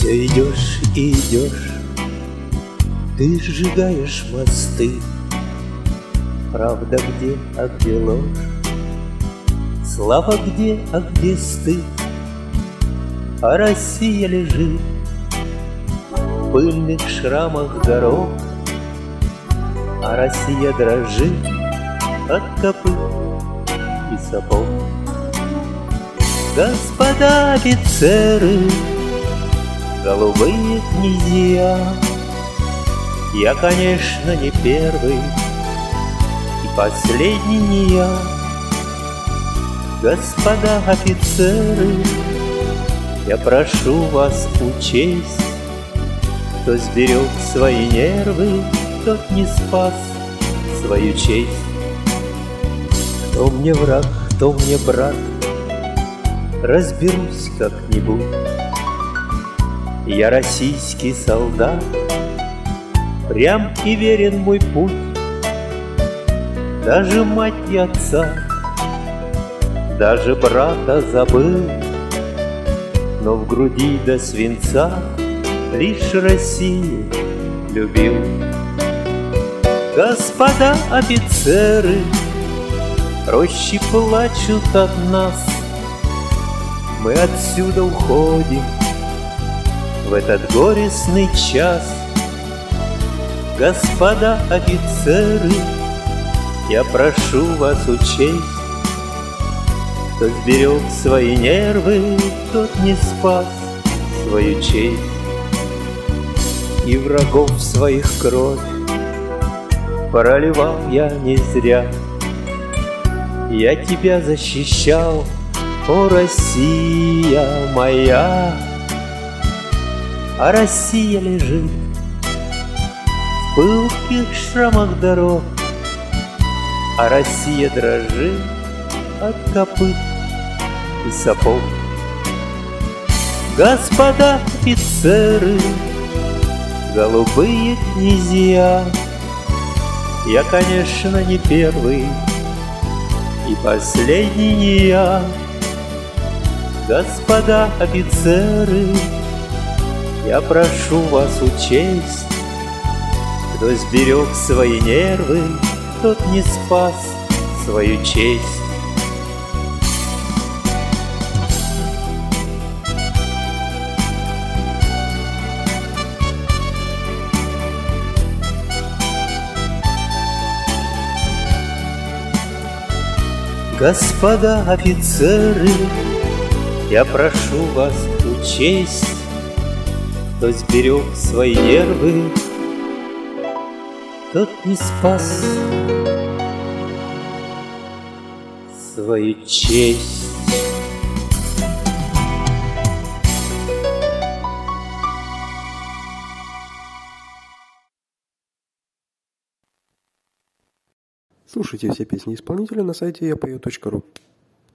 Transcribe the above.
Все идешь и идешь, ты сжигаешь мосты. Правда где, а где ложь? Слава где, а где стыд? А Россия лежит в пыльных шрамах дорог, а Россия дрожит от копыт и сапог. Господа офицеры, голубые князья, я, конечно, не первый и последний не я. Господа офицеры, я прошу вас учесть, кто сберег свои нервы, тот не спас свою честь. Кто мне враг, кто мне брат, разберусь как-нибудь. Я российский солдат, прям и верен мой путь. Даже мать и отца, даже брата забыл, но в груди до свинца лишь Россию любил. Господа офицеры, рощи плачут от нас, мы отсюда уходим в этот горестный час. Господа офицеры, я прошу вас учесть, кто сберег свои нервы, тот не спас свою честь. И врагов своих кровь проливал я не зря. Я тебя защищал, о Россия моя, а Россия лежит в пылких шрамах дорог, а Россия дрожит от копыт и сапог. Господа офицеры, голубые князья, я, конечно, не первый и последний не я. Господа офицеры, я прошу вас учесть, кто сберег свои нервы, тот не спас свою честь. Господа офицеры, я прошу вас учесть, кто сберег свои нервы, тот не спас свою честь. Слушайте все песни исполнителя на сайте yapeo.ru.